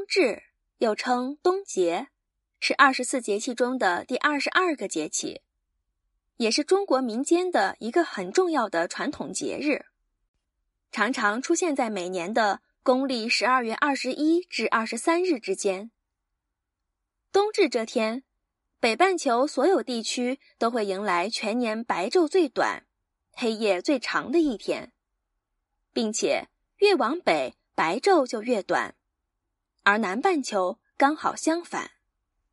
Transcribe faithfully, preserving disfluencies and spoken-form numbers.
冬至，又称冬节，是二十四节气中的第二十二个节气，也是中国民间的一个很重要的传统节日，常常出现在每年的公历十二月二十一至二十三日之间。冬至这天，北半球所有地区都会迎来全年白昼最短、黑夜最长的一天，并且越往北白昼就越短，而南半球刚好相反。